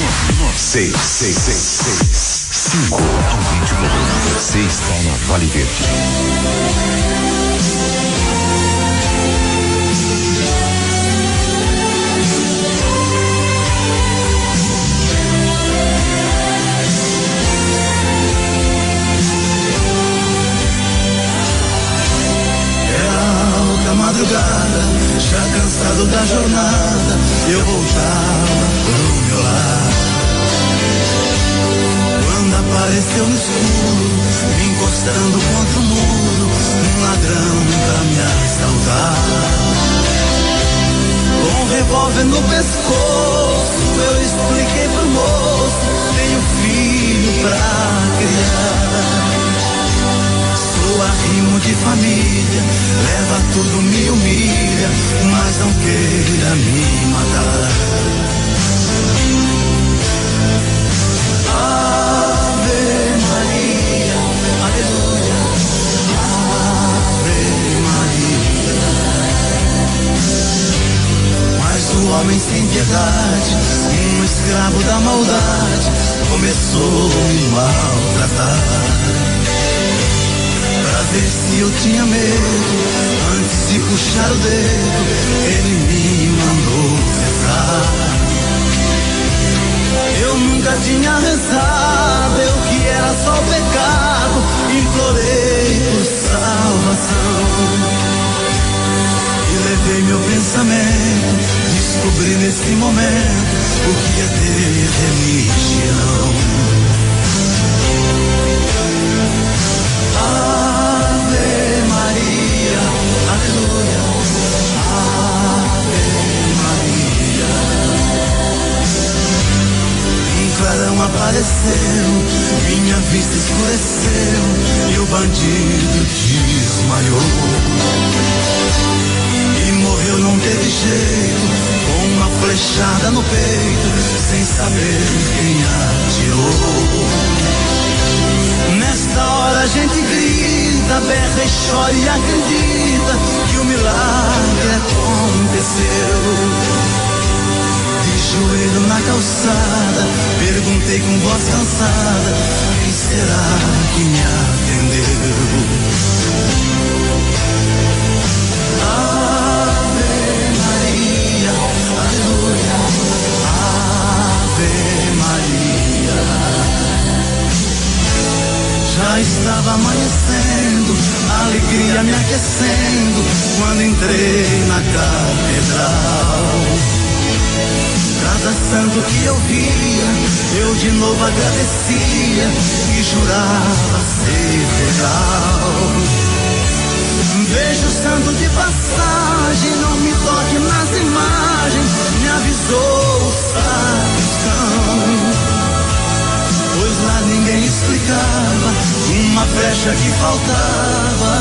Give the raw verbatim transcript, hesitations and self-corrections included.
seis, seis, seis, seis, cinco. Aumente o volume. Você está na Vale Verde. Madrugada, já cansado da jornada, eu voltava pro meu lar. Quando apareceu no escuro, me encostando contra o muro, um ladrão pra me assaltar. Com um revólver no pescoço, eu expliquei pro moço: tenho filho pra criar. Sou arrimo de família, leva tudo, me humilha, mas não queira me matar. Ave Maria, aleluia, Ave Maria. Mas o homem sem piedade, um escravo da maldade, começou a me maltratar. Pra ver se eu tinha medo, antes de puxar o dedo, ele me mandou rezar. Eu nunca tinha rezado, eu que era só pecado, implorei por salvação. E levei meu pensamento, descobri nesse momento o que é ter religião. Ave Maria, aleluia, Ave Maria. Um clarão apareceu, minha vista escureceu e o bandido desmaiou. E morreu, não teve jeito, com uma flechada no peito, sem saber quem atirou. Nesta hora a gente grita, berra e chora e acredita que o milagre aconteceu. De joelho na calçada, perguntei com voz cansada: quem será que me atendeu? Ave Maria, aleluia, Ave Maria. Já estava amanhecendo, a alegria me aquecendo, quando entrei na catedral. Cada santo que eu via, eu de novo agradecia e jurava ser legal. Vejo o santo de passagem, não me toque nas imagens, me avisou o sacristão. Pois lá ninguém explicava uma flecha que faltava.